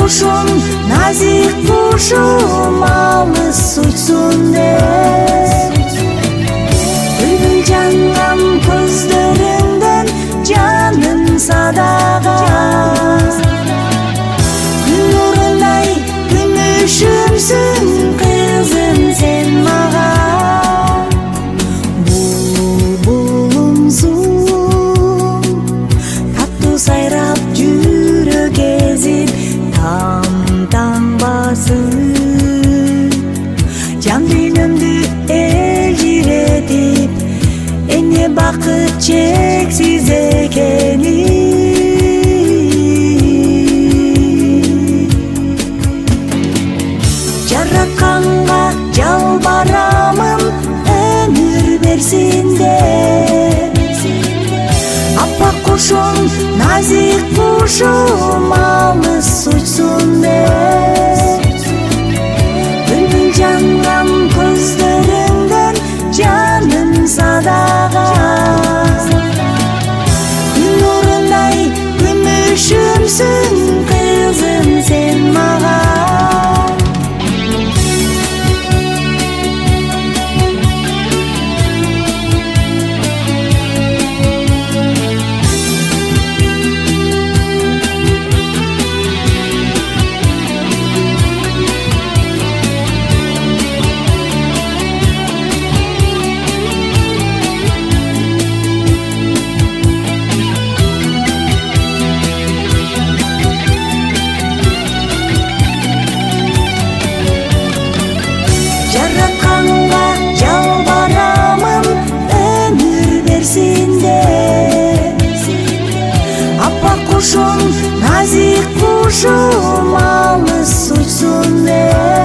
кушум, назик кушум, алыс учсун деп. Бүлбүл жанган көздөрүңдөн жаным садага. Күн нурундай күмүшүмсүң кызым сен мага. Булбулумсуң таттуу сайрап жүрөк эзип, таң басып жан дүйнөмдү элжиретип, эне бакыт чексиз экени. Жаратканга жалбарамын өмүр берсин деп. Аппак кушум, назик кушум, алыс учсун деп. Бүлбүл жанган көздөрүңдөн жаным садага. Күн нурундай күмүшүмсүң кызым сен мага. Жаратканга жалбарамын өмүр берсин деп. Аппак кушум, назик кушум, алыс учсун деп.